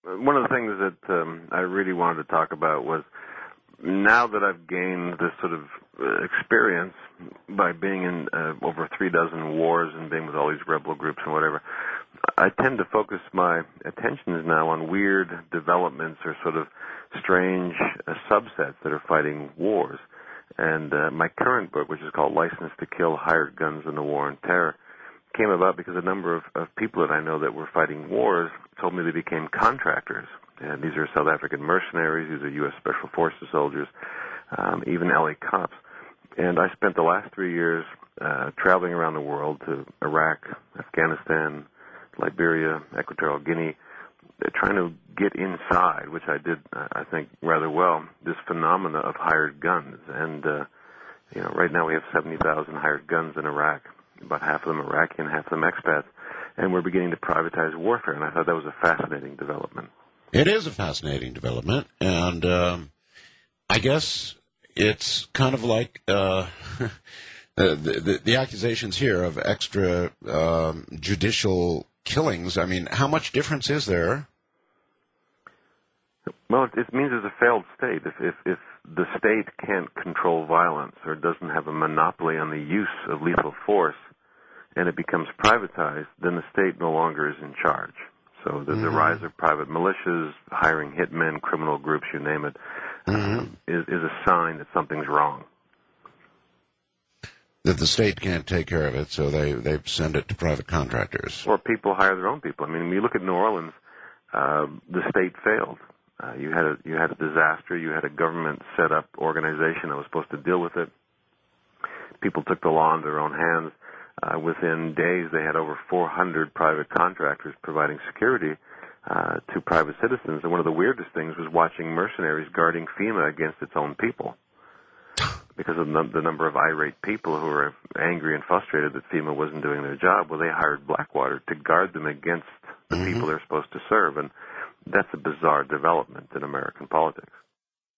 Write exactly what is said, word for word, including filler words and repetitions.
one of the things that um, I really wanted to talk about was now that I've gained this sort of uh, experience by being in uh, over three dozen wars and being with all these rebel groups and whatever, I tend to focus my attentions now on weird developments or sort of strange uh, subsets that are fighting wars. And uh, my current book, which is called License to Kill, Hired Guns in the War on Terror, came about because a number of, of people that I know that were fighting wars told me they became contractors. And these are South African mercenaries, these are U S Special Forces soldiers, um, even L A cops. And I spent the last three years uh, traveling around the world to Iraq, Afghanistan, Liberia, Equatorial Guinea, uh, trying to get inside, which I did, uh, I think, rather well, this phenomena of hired guns. And, uh, you know, right now we have seventy thousand hired guns in Iraq, about half of them Iraqi and half of them expats, and we're beginning to privatize warfare, and I thought that was a fascinating development. It is a fascinating development, and um, I guess it's kind of like uh, the, the, the accusations here of extra um, judicial killings. I mean, how much difference is there? Well, it means there's a failed state. If, if, if the state can't control violence or doesn't have a monopoly on the use of lethal force and it becomes privatized, then the state no longer is in charge. So the, mm-hmm. the rise of private militias, hiring hitmen, criminal groups, you name it, mm-hmm. um, is, is a sign that something's wrong. That the state can't take care of it, so they, they send it to private contractors. Or people hire their own people. I mean, when you look at New Orleans, uh, the state failed. Uh, you had a you had a disaster. You had a government set up organization that was supposed to deal with it. People took the law into their own hands. Uh, within days, they had over four hundred private contractors providing security uh, to private citizens. And one of the weirdest things was watching mercenaries guarding FEMA against its own people, because of the number of irate people who were angry and frustrated that FEMA wasn't doing their job. Well, they hired Blackwater to guard them against the mm-hmm. people they're supposed to serve, and that's a bizarre development in American politics.